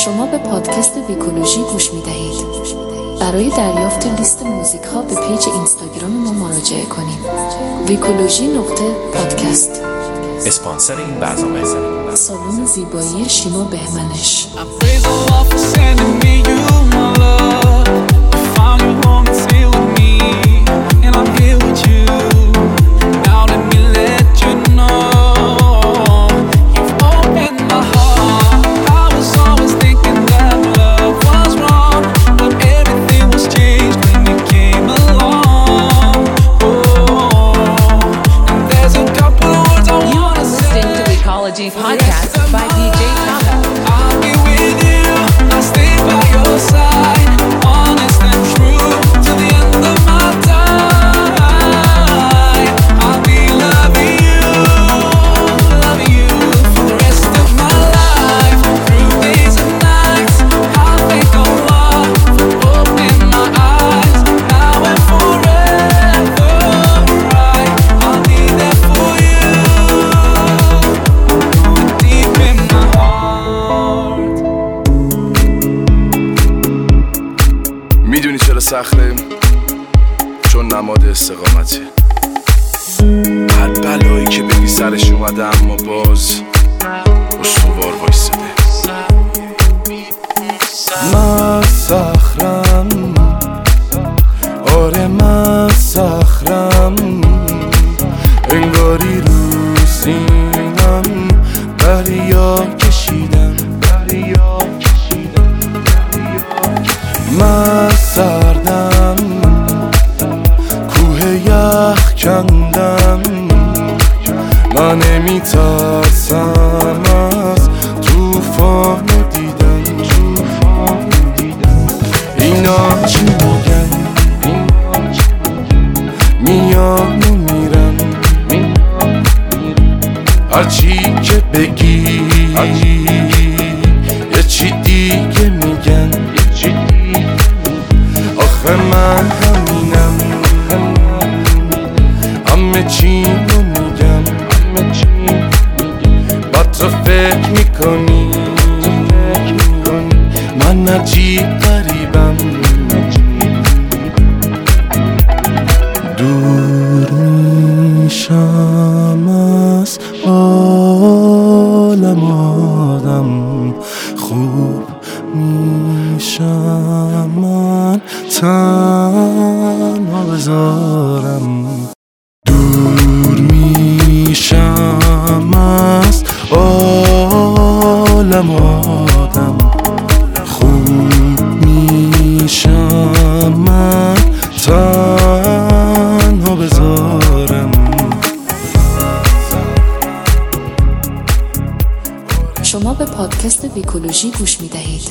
شما به پادکست ویکولوژی گوش می دهید. برای دریافت لیست موزیک ها به پیج اینستاگرام ما مراجعه کنید. ویکولوژی.پادکست. اسپانسر این برنامه سالن زیبایی شیما بهمنش. Podcast by DJ Kaka. I'll be with you, I'll stay by your side, honest and true, to the end of my time. I'll be loving you for the rest of my life, through days and nights. I'll thank Allah for opening my eyes, now and forever, right? I'll be there for you. میدونی چرا سخته؟ چون نماد استقامته. هر بلایی که بگی سرش اومده اما باز استوار وایساده. من صخرم، آره من صخرم، انگاری رو سینم دریا کشیدم. من سردم، کوه یخ کندم، من نمیترسم از توفان دیدم. اینا چی میگن؟ میان و میرن، هرچی که بگی یه چی دیگه میگن. آخه من همینم، همه چی رو میگم. بعد تو فکر میکنی من عجیب غریبم. دور میشم از عالم آدم، خوب میشم من تنها بذارم. دور میشم از عالم آدم، خوب میشم من تنها بذارم. شما به پادکست ویکولوژی گوش می دهید.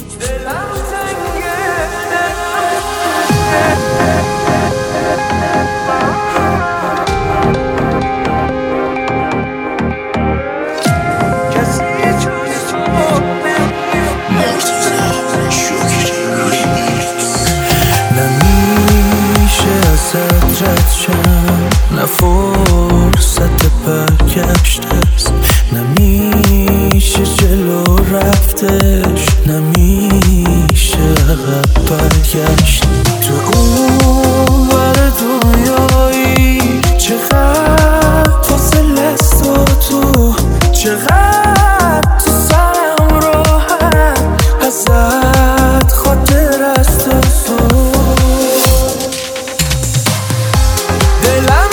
نمیشه ازت رد شم، نه فرصت برگشت است، نمیشه جلو رفتش، نمیشه عقب برگشت. تو اون ور دنیایی چقدر فاصله است و تو چقدر تو سرم راحت ازت خاطر است و تو. دلم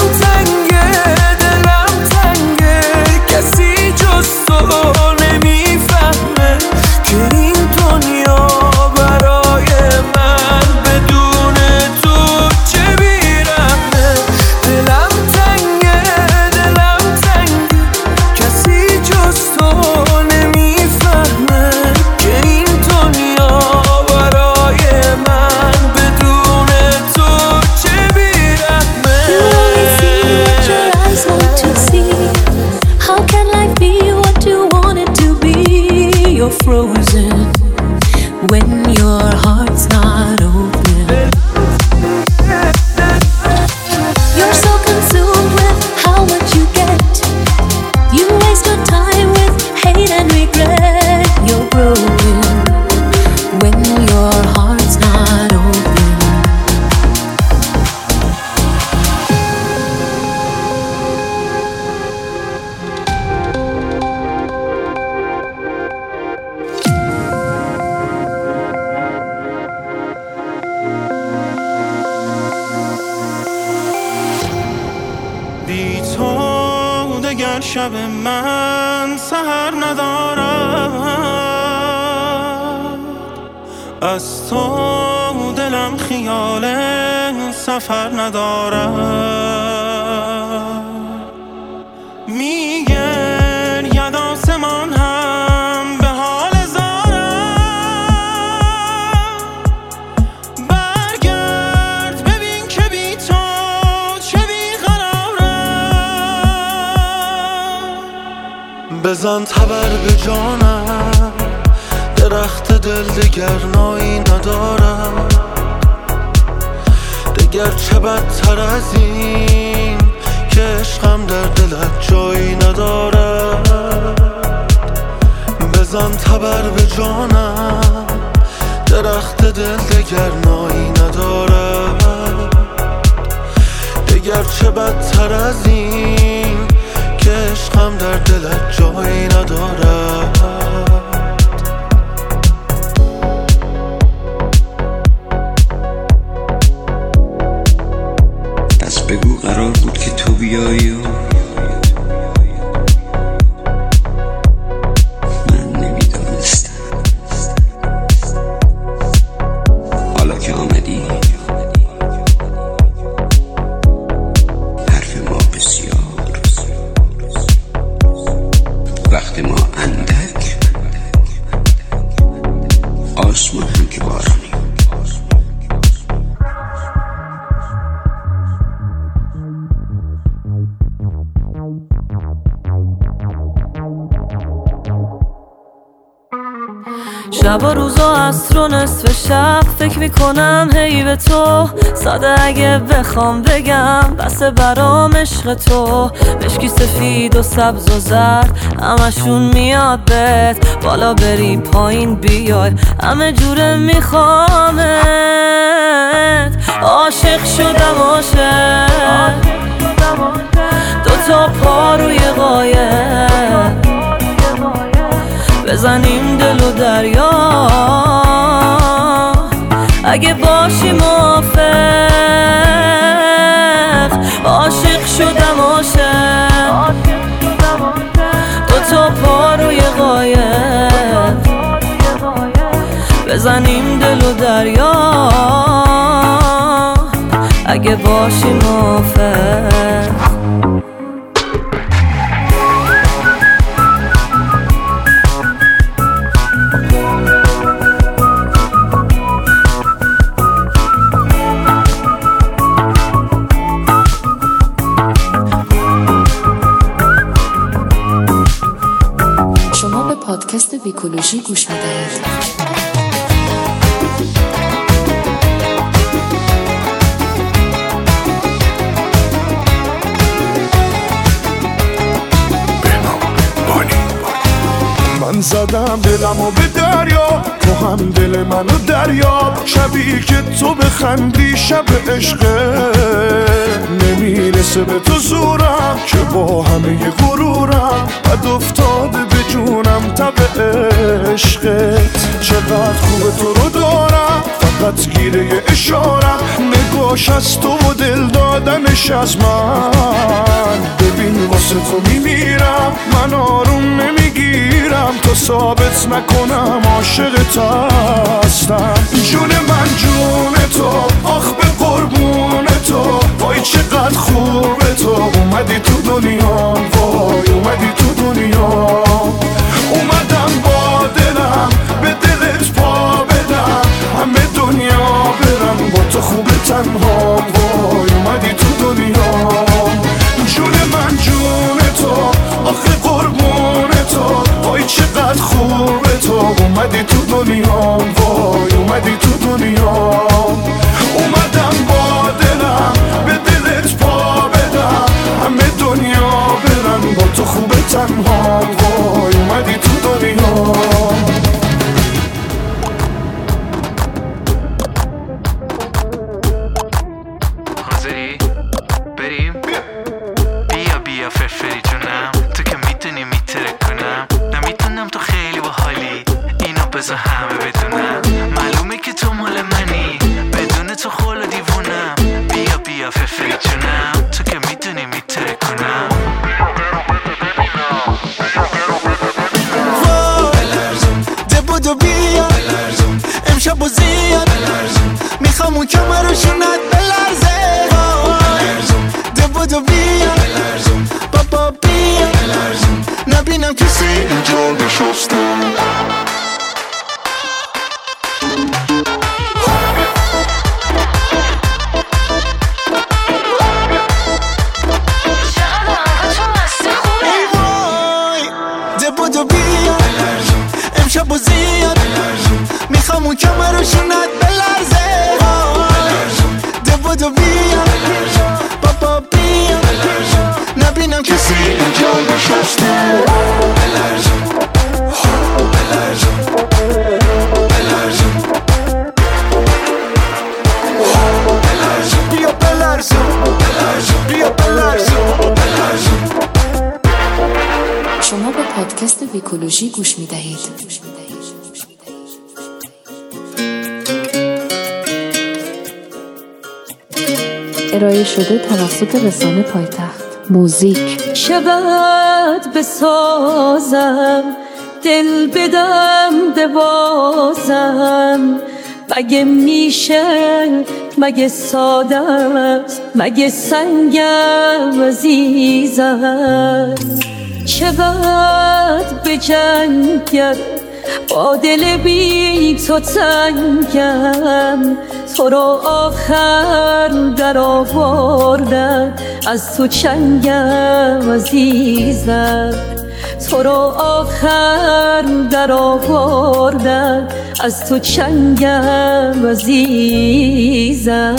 تنگه کسی جز تو نمیفهمه که این دنیا برای من بدون تو چه بیرمه. دلم تنگه کسی جز تو نمیفهمه که این دنیا برای من بدون تو چه بیرمه. How can life be what you want it to be? You're frozen when your heart's not open. You're so consumed with how much you get. You waste your time with hate and regret. You're broken شب من سحر ندارد، از تو دلم خیال سفر ندارد. میگرید آسمان هم به حال زارم، برگرد ببین که بی تو چه بیقرارم. بزن تبر به جانم، درخت دل دگر نایی ندارم. دگر چه بدتر از این که عشقم در دلت جایی ندارد. بزن تبر به جانم، درخت دل دگر نایی ندارد. دگر چه بدتر از این که عشقم در دلت جایی ندارد. بگو قرار بود که تو بیایی و من نمیدانستم. حالا که آمدی حرف ما بسیار، وقت ما اندک، آسمان هم که بارانی. شب و روز و عصر و نصف شب فکر میکنم هی به تو، ساده اگه بخوام بگم بسه برام عشق تو. مشکی سفید و سبز و زرد همشون میاد بهت، بالا بری پایین بیای همه جوره میخوامت. عاشق شدم عاشق، دوتا پا روی قایق، بزنیم دل و دریا اگه باشی موافق. عاشق شدم عاشق، دوتا پا روی قایق، بزنیم دل و دریا اگه باشی موافق. پادکست ویکولوژی گوش می‌دهید. من زدم دلمو به دریا، تو هم دل منو دریا. شبی که تو بخندی شب عشقه، نمیرسه به تو زورم که با همه غرورم بد افتاده به جونم تب عشقت. چقدر خوبه تو رو دارم، فقط گیره اشارم، نگاش از تو و دل دادنش از من. ببین واسه تو میمیرم، من آروم نمیگیرم تا ثابت نکنم عاشقت هستم. جون من جون تو، آخ به قربون تو، وای چقدر خوبه تو. اومدی تو دنیا، وای اومدی تو دنیا. اومدم با دلم به دلت پا بدم، همه دنیا برن با تو خوبه تنها. وای اومدی تو دنیا. جون من جون تو، آخه قربون تو، وای چقدر خوبه تو. اومدی تو دنیا، وای اومدی تو دنیا. اومدم با دلم به دلت پا بدم، همه دنیا برن با تو خوبه تنها. وای اومدی تو دنیا. حاضری؟ بریم؟ بیا بیا فرفری جونم، تو که میتونی میترک کنم. نمیتونم تو خیلی باحالی، اینو بذار همه بدونم. معلومه که تو مال منی، بدون تو خول دیوونم. بیا بیا فرفری جونم، تو که میتونی میترک کنم. بیا امشب و زیاد میخوام اون کمرشونت بلرزه ده بودو بیا بابا بیا نبینم کسی اینجا نشسته امشب و زیاد میخوام اون کمرشونت بلرزه ده بودو بیا بابا بیا نبینم کسی اینجا نشسته بیا بلرزو بیا بلرزو شما به پادکست ویکولوژی گوش می دهید. ارائه شده توسط رسانه پایتخت موزیک. شبت بسازم دل بدم ببازم مگه میشه مگه ساده است مگه سنگم عزیزم چقدر بجنگم با دل بی تو تنگم تو رو آخر در آوردم از تو چنگم عزیزم تو رو آخر در آوردم از تو چنگم عزیزم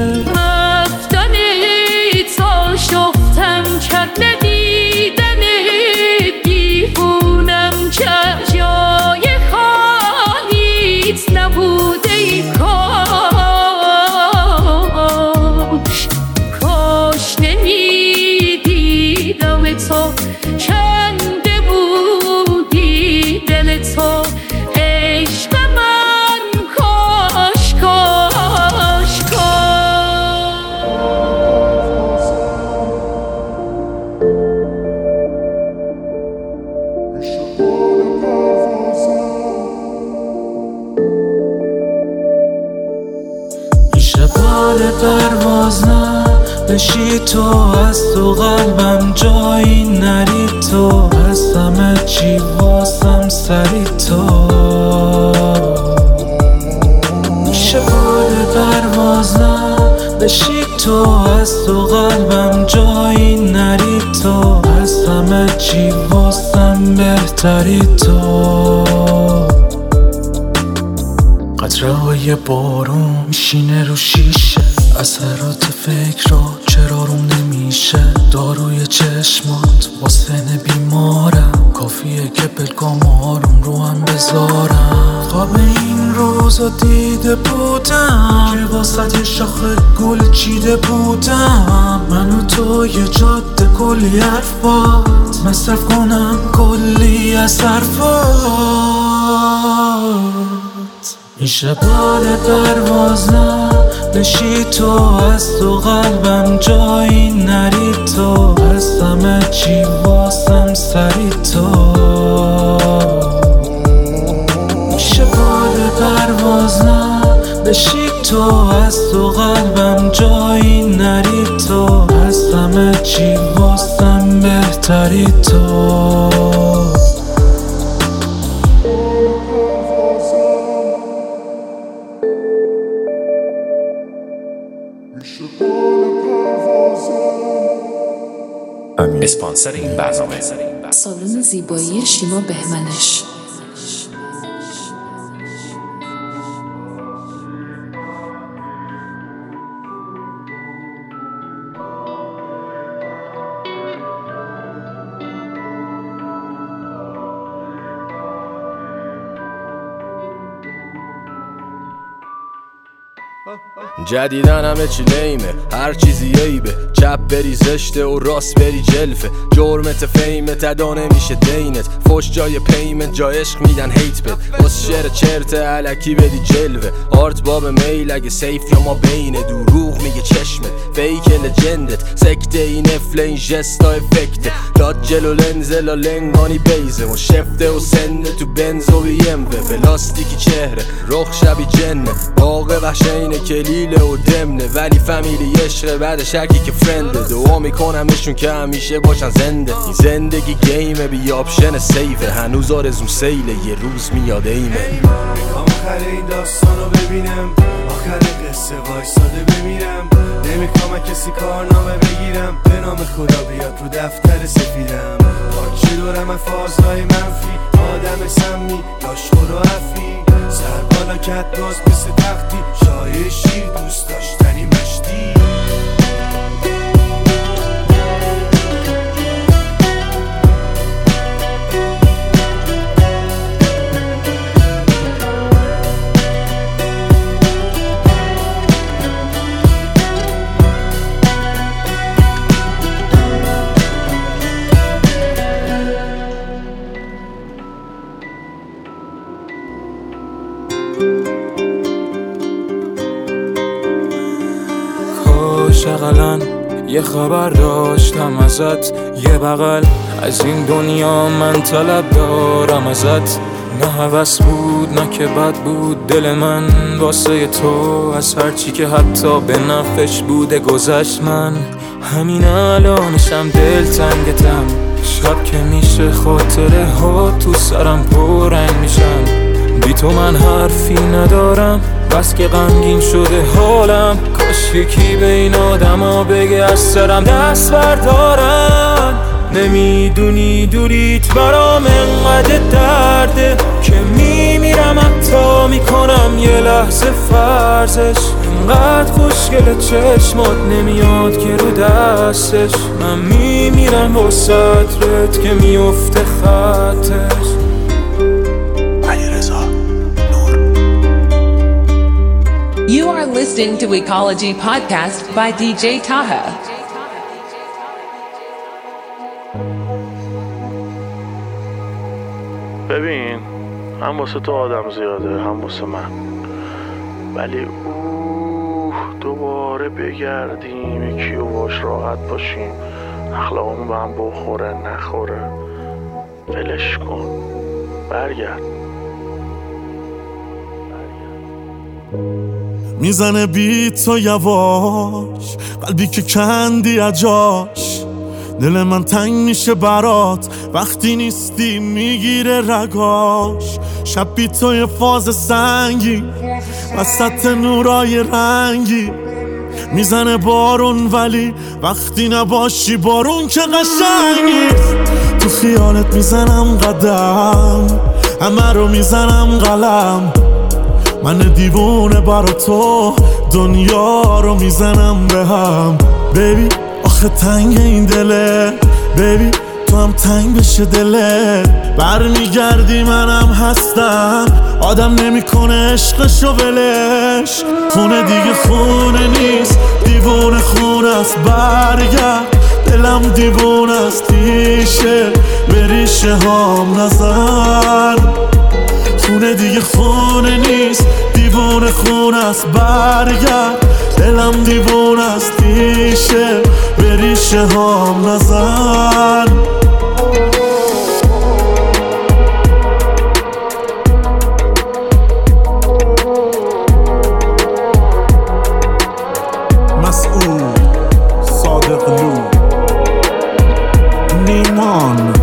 رفتنی تا شفتم کرد ندیدنی دیوونم که جای خالیت نبوده ای کاش نمیدیدم تو کنده بودی دل تو عشق من کاش کاش میشه بال پرواز نه بشی تو از تو قلبم جایی نری تو از همه چی واسم سری تو میشه بال پرواز نه بشی تو از تو قلبم جایی نری تو از همه چی واسم بهتری تو قطره های بارون میشینه رو شیشه اثرات فکر را چرا روم نمیشه داروی چشمات واسه بیمارم کافیه که بلگام آروم رو هم بذارم خواب این روزا دیده بودم که واسه یه شاخه گل چیده بودم من و تو یه جاده کلی حرفات مصرف کنم کلی از حرفات میشه بال پرواز نه بشی تو از تو قلبم جایی نری تو از همه چی واسم سری تو میشه بال پرواز نه بشی تو از تو قلبم جایی نری تو از همه چی واسم بهتری تو اسپانسر این برنامه سالن زیبایی شیما بهمنش. جدیدن همه چی لیمه، هر چیزی عیبه، چپ بری زشته و راست بری جلفه، جرمت فیمت ادا نمیشه دینت، فوش جای پیمنت، جای عشق میدن هیت بد، بس شعر چرت علکی بدی جلوه، آرت باب میل اگه سیف یا ما بینه، دروغ میگه چشمت، فیک لجندت، سکته این افل این جستا افکته، داد جلو لنزلا لنگانی بیزه و شفته و سنده تو بنز و بیموه، پلاستیکی چهره رخ شبی جنه، باقه وحشینه کلیله و دمنه، ولی فامیلی عشقه بعد شکی که فرنده، دعا میکنمشون که همیشه باشن زنده، این زندگی گیمه بی آپشن سیفه، هنوز آرزوم سیله یه روز میاد ایمه. میخوام آخر این داستانو ببینم، آخر قصه وایساده بمیرم، نمیخوام کسی کارنامه بگیرم، به نام خدا بیاد رو دفتر سفیدم، پاچه دورم فازهای منفی، آدم سمی داشخور و عفی، سر بالا کت باز مثل تختی، شای شیر دوست داشتنی مشتی. شغلن یه خبر داشتم ازت، یه بغل از این دنیا من طلب دارم ازت، نه هوس بود نه که بد بود دل من واسه تو، از هرچی که حتی به نفعش بوده گذشت، من همین الانشم دل تنگتم، شب که میشه خاطره ها تو سرم پررنگ میشن، بی تو من حرفی ندارم بس که غمگین شده حالم، کاش یکی به این آدم ها بگه از سرم دست بردارن، نمیدونی دوریت برام انقدر درده که میمیرم حتی میکنم یه لحظه فرضش، انقدر خوشگل چشمات نمیاد که رو دستش، من میمیرم با سطرت که میفته خطش. You are listening to Ecology Podcast by DJ Taha. ببین، هم واسه تو آدم زیاده هم واسه من، ولی دوباره بگردیم یکی و باش راحت باشیم، اخلاقمون به هم بخوره نخوره، ولش کن، برگرد. میزنه بیت تو یواش، قلبی که کندی اجاش، دل من تنگ میشه برات وقتی نیستی میگیره رگاش، شب بی تو یه فاز سنگی وسط نورای رنگی، میزنه بارون ولی وقتی نباشی بارون که قشنگی، تو خیالت میزنم قدم همه رو میزنم قلم، من دیوونه برا تو دنیا رو میزنم به هم، بیبی آخه تنگ این دله، بیبی تو هم تنگ بشه دلت، برمیگردی منم هستم، آدم نمیکنه عشقشو ولش، خونه دیگه خونه نیست دیوونه خونه است، برگرد دلم دیوونه است، ریشه به ریشه هام نزن، خونه دیگه خونه نیست دیوونه خونه است، برگرد دلم دیوونه است، ریشه به ریشه هام نزن. مسعود صادقلو نیمان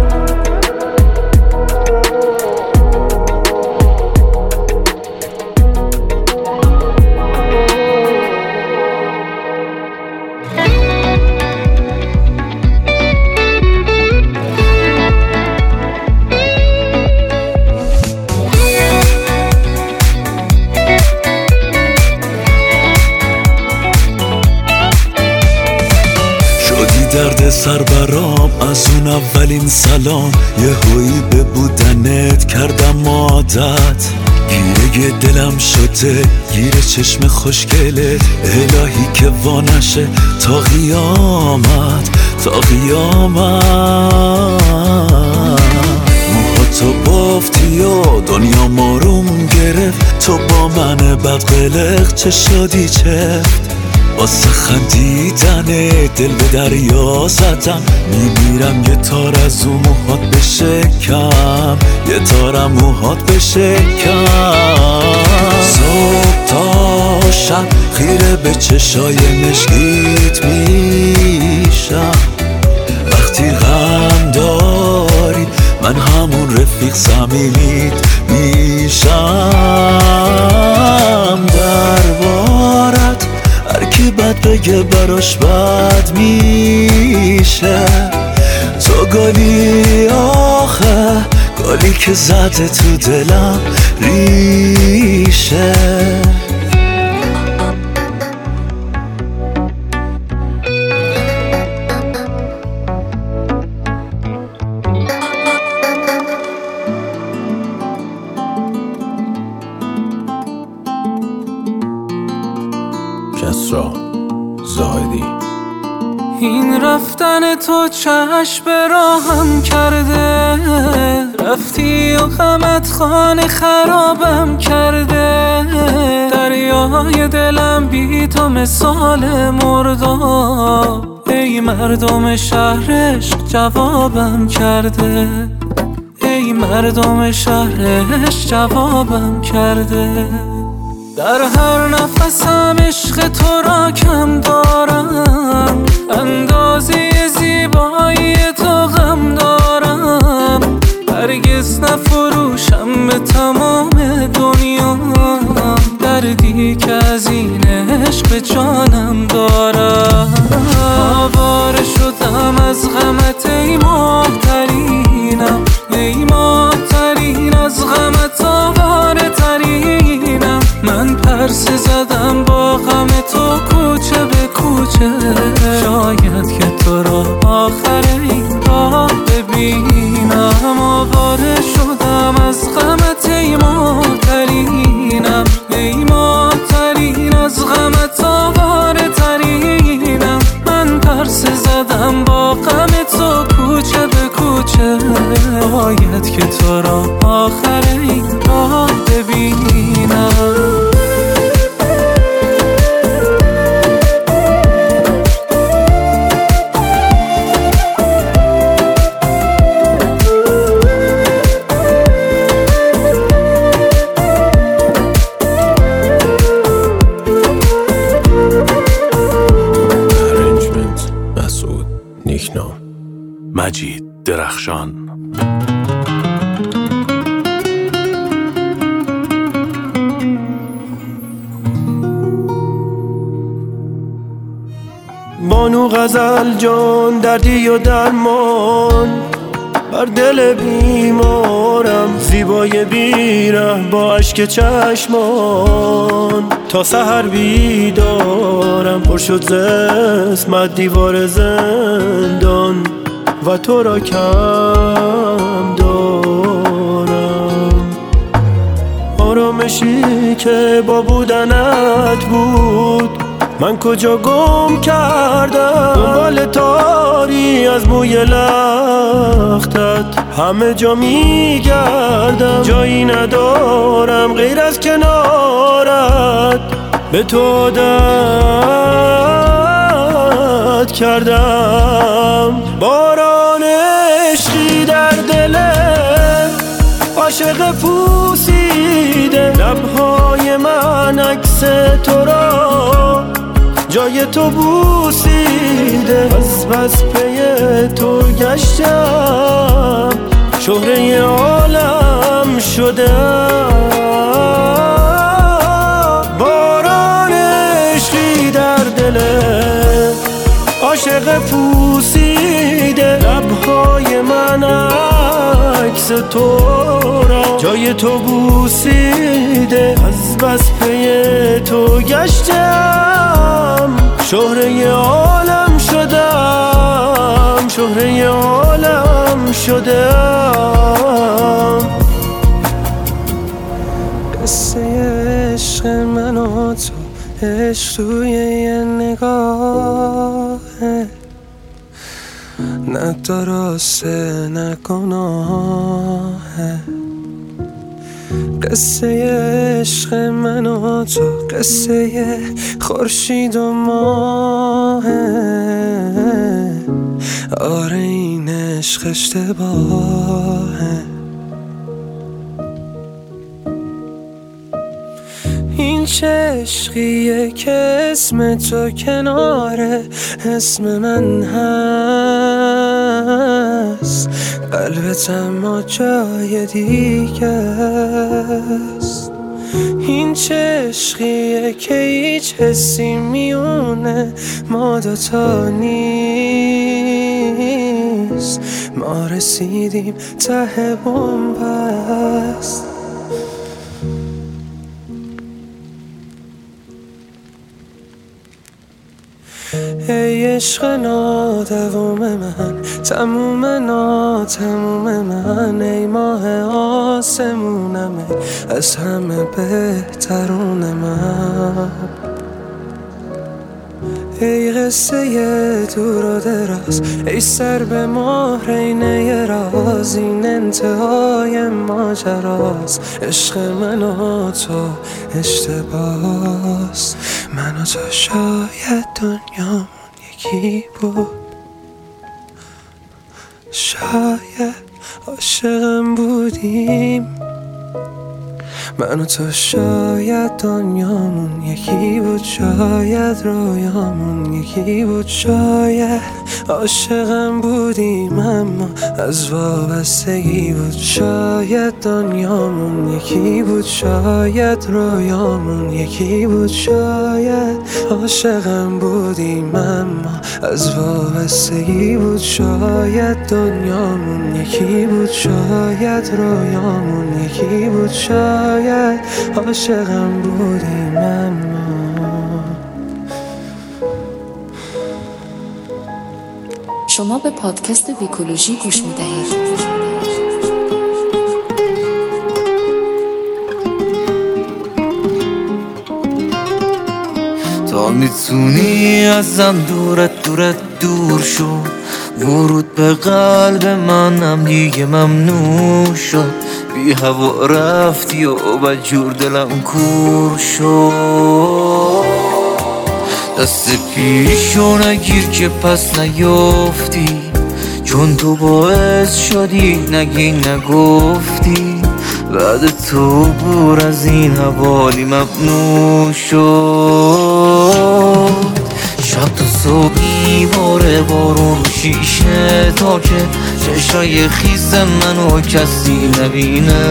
درد سر برام از اون اولین سلام، یه هویی به بودنت کردم عادت، گیره دلم شده گیره چشم خوشگلت الهی که وانشه تا قیامت تا قیامت موهاتو بافتی و دنیا ماروم گرفت تو با من بدقلق چه شادی چفت واسه خندیدن دل به دریا زدم میمیرم یه تار از اون موهات بشکم یه تارم موهات بشکم صبح تا شب خیره به چشای مشکیت میشم وقتی غم داری من همون رفیق صمیمیت میشم دربارت هرکی بد بگه براش بد میشه تو گلی آخه گلی که زده تو دلم ریشه کسرا زاهدی این رفتن تو چشم راهم کرده رفتی و غمت خانه خرابم کرده دریای دلم بی تو مثال مرداب ای مردم شهر عشق جوابم کرده ای مردم شهر عشق جوابم کرده در هر نفسم عشق تو را کم دارم اندازه زیبایی تو غم دارم هرگز نفروشم به تمام دنیا دردی که از این عشق به جانم دارم آواره شدم از غمت ای محترینم ای محترین از غمت آواره ترینم من پرسه زدم با غم تو کوچه به کوچه شاید که تو را آخر این راه ببینم آواره شدم از غمت ای محترینم ای محترین از غمت آواره ترینم من پرسه زدم با غم تو کوچه به کوچه باید که تو را آخر این راه ببینم مجید درخشان بانو غزل جان دردی و درمان بر دل بیمارم زیبای بیره با اشک چشمان تا سحر بیدارم پر شد ز اسمت دیوار زندان و تو را کم دارم آرامشی که با بودنت بود من کجا گم کردم دنبال تاری از موی لختت همه جا میگردم جایی ندارم غیر از کنارت به تو عادت کردم باران عشقی در دل عاشق پوسیده لبهای من عکس تو را جای تو بوسیده از بس پی تو گشتم شهره عالم شده باران عشقی در دل عاشق پوسیده لبهای من عکس تو را جای تو بوسیده از بس پی تو گشتم شهره عالم شدم شهره عالم شدم عشق من و تو عشق توی یه نگاهه، نه درسته نه گناهه. قصه عشق من و تو قصه خورشید و ماهه. آره این عشق اشتباهه. این چه عشقیه که اسم تو کنار اسم من هست، قلبت اما جای دیگه است. این چه عشقیه که هیچ حسی میونه ما دوتا نیست، ما رسیدیم ته بنبست. ای عشق نادوام من، تموم ناتموم من، ای ماه آسمونم، از همه بهترون من. ای قصه دور و دراز، ای سر به مهرینه راز، این انتهای ماجراست. عشق من و تو اشتباس، من و تو شاید دنیامون یکی بود، شاید عاشقم بودیم. من و تو شاید دنیامون یکی بود، شاید رویامون یکی بود، شاید عاشقم بودیم اما از وابستگی بود. شاید دنیامون یکی بود، شاید رویامون یکی بود، شاید عاشقم بودیم اما از وابستگی بود. شاید دنیامون یکی بود، شاید رویامون یکی بود، شاید عاشقم بودیم اما. شما به پادکست ویکولوژی گوش می‌دهید. تا میتونی ازم دور شو، ورود به قلب منم دیگه ممنوع شد. بی هوا رفتی و بدجور دلم کور شد. دست پیشو نگیر که پس نیافتی، چون تو باعث شدی نگی نگفتی. بعد تو بور از این حوالی ممنوع شد. شب تا صبحی باره بارون شیشه، تا که چشای خیس منو کسی نبینه.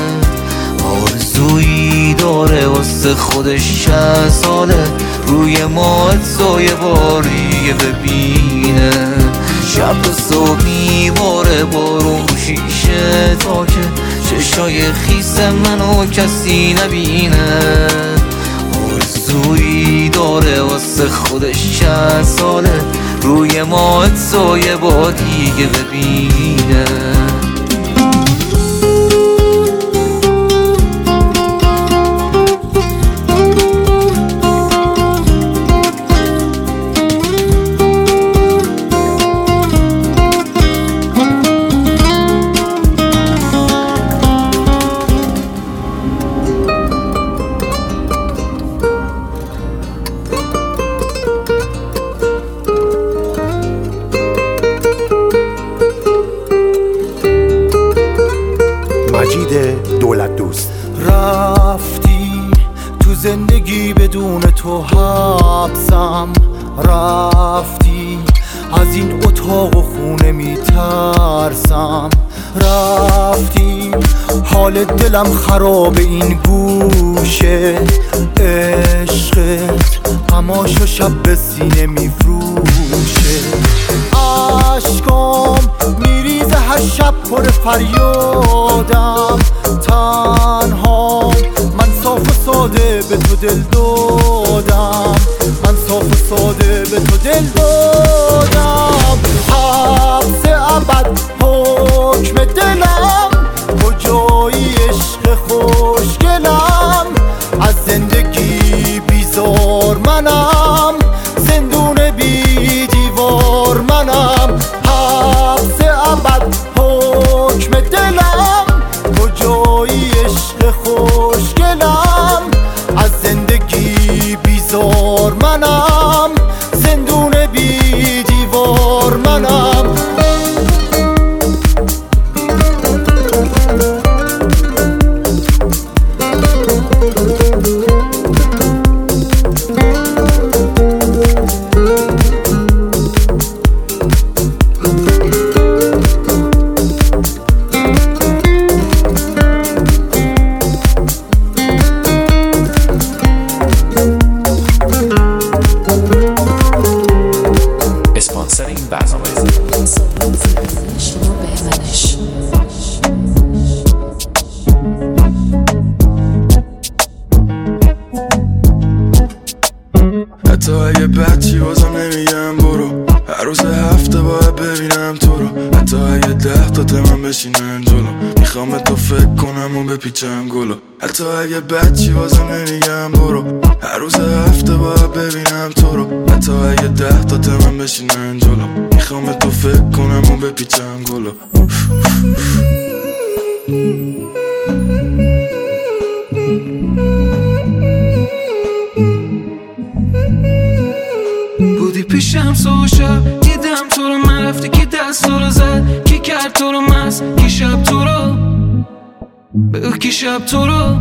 آرزویی داره واسه خودش 60 ساله، روی ماهت سایه باری ببینه. شب تا صبحی باره بارون شیشه، تا که چشای خیس منو کسی نبینه. آرزویی داره واسه خودش 60 ساله، روی ماهت سایه با دیگه ببینه. رفتی تو زندگی بدون تو حبسم، رفتی از این اتاق و خونه میترسم. رفتی حال دلم خراب این گوشه، عشقت هماشو شب به سینه میفروشه. عشقام میریزه هر شب پر فریادم، تنها من صاف و ساده به تو دل دادم، من صاف و ساده به تو دل دادم. حبس ابد حکم دلم، کجایی عشق خوشگلم، از زندگی حتی اگه بچی بازم نمیگم برو، هر روز هفته باید ببینم تو رو، حتی اگه 10 تا تمام بشینن جلو، میخوام تو فکر کنم و بپیچم گلو، حتی اگه بچی بازم نمیگم برو، هر روز هفته باید ببینم تو رو، حتی اگه 10 تا تمام بشینن جلو، میخوام تو فکر کنم و بپیچم گلو. بودی پیشم صبح شب دیدم تو رو، من رفتی کی دست تو رو زد، کی کرد تو رو مست، کی شب تو رو بگو، کی شب تو رو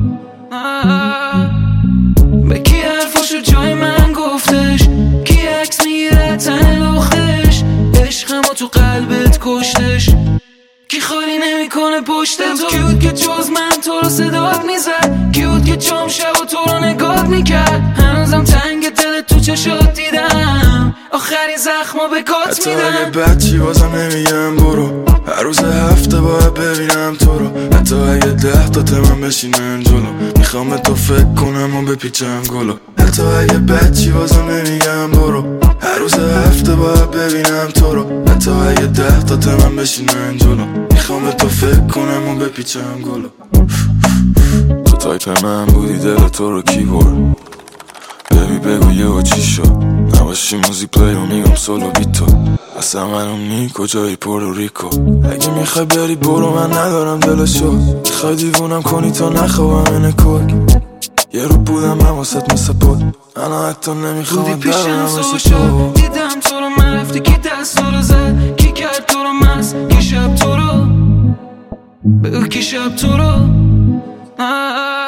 به کی حرفاشو جای من گفتش، کی عکس میگیره تن لختش، عشقمو تو قلبت کشتش، کی خالی نمیکنه پشت تو، کی بود که جز من تو رو صدات میزد، کی بود که چام شب و تو رو نگات میکرد، هنوزم تنگ دل تو چشات دیدم، آخرین زخمو به کات میدم. حتی اگه بچی بازم نمیگم برو، هر روز هفته باید ببینم تو رو، حتی اگه 10 تا تمام بشینن جلو، میخوام تو فکر کنم و بپیچم گلو، حتی اگه بچی بازم نمیگم برو، هر روز هفته باید ببینم تو رو، حتی اگه 10 تا تمام بشینن جلو، میخوام تو فکر کنم و بپیچم گلو. تو تایپ من بودی دل تو رو کی برد، ببی بگو یه و چی شد، نباشی موزیک پلی رو میگم سولو بی تو، اصلا منو می کجایی پورتوریکو، اگه میخوای بری برو من ندارم دلشو، میخوای دیوونم کنی تا نخوابم اینه کرک، یه رو بودم من واسط مثل بود، انا حتی نمیخوام درم مثل تو، دیدم تو رو من رفتی کی دست تو رو زد، کی کرد تو رو مست، کی شب تو رو بگو، کی شب تو رو